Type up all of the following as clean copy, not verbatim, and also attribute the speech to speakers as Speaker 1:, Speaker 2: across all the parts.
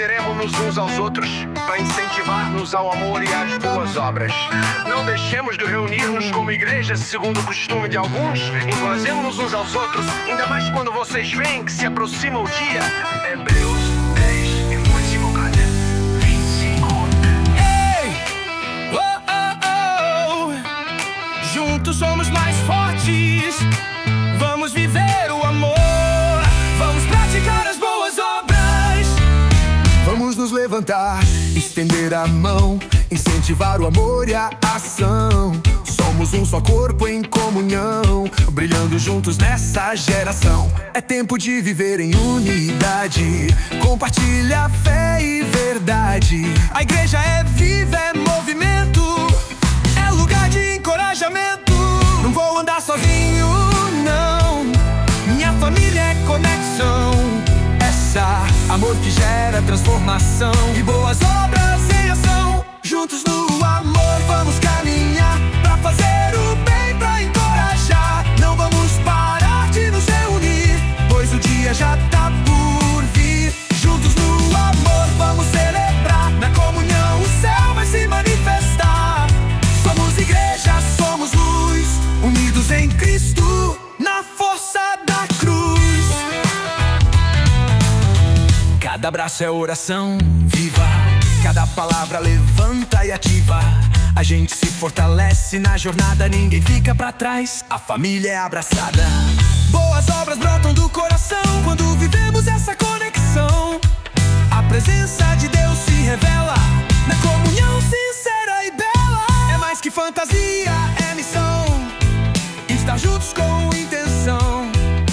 Speaker 1: consideremos-nos uns aos outros para incentivar-nos ao amor e às boas obras. Não deixemos de reunir-nos como igreja, segundo o costume de alguns. Encorajemos-nos uns aos outros, ainda mais quando vocês veem que se aproxima o dia. Hebreus 10 e versículo 25.
Speaker 2: Ei! Oh, oh, oh. Juntos somos mais fortes. Vamos viver o amor. Vamos praticar as boas obras.
Speaker 3: Vamos nos levantar, estender a mão, incentivar o amor e a ação. Somos um só corpo em comunhão, brilhando juntos nessa geração. É tempo de viver em unidade, compartilha fé e verdade. A igreja é viva, é movimento, é lugar de encorajamento. Não vou andar sozinho, não. Minha família é conexão. Amor que gera transformação e boas obras em ação. Juntos no amor vamos caminhar pra fazer o bem, pra encorajar. Não vamos parar de nos reunir, pois o dia já tá por vir. Juntos no amor vamos celebrar, na comunhão o céu vai se manifestar. Somos igreja, somos luz, unidos em Cristo, na força da cruz. Cada abraço é oração viva, cada palavra levanta e ativa. A gente se fortalece na jornada, ninguém fica pra trás, a família é abraçada. Boas obras brotam do coração quando vivemos essa conexão. A presença de Deus se revela na comunhão sincera e bela. É mais que fantasia, é missão, estar juntos com intenção.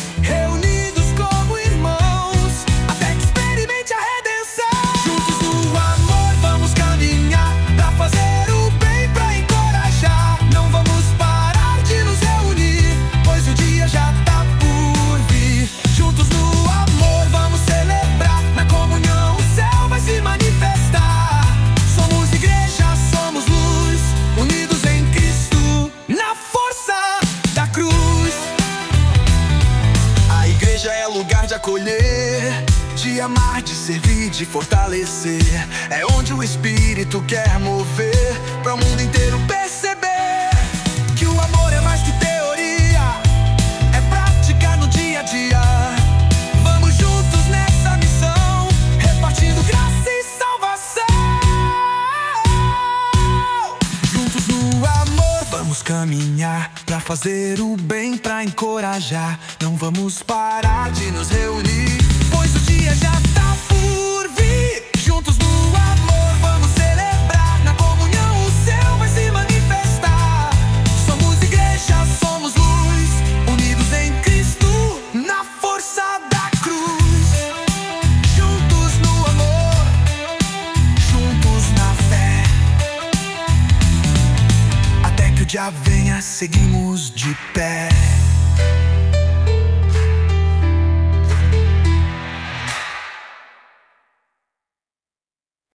Speaker 3: De acolher, de amar, de servir, de fortalecer. É onde o Espírito quer mover, pra o mundo inteiro perceber que o amor é mais que teoria, é prática no dia a dia. Vamos juntos nessa missão, repartindo graça e salvação. Juntos no amor vamos caminhar pra fazer o bem, pra encorajar. Não vamos parar de nos reunir, pois o dia já tá por vir. Juntos no amor vamos celebrar, na comunhão o céu vai se manifestar. Somos igreja, somos luz, unidos em Cristo, na força da cruz. Juntos no amor, juntos na fé. Até que o dia venha, seguimos de pé.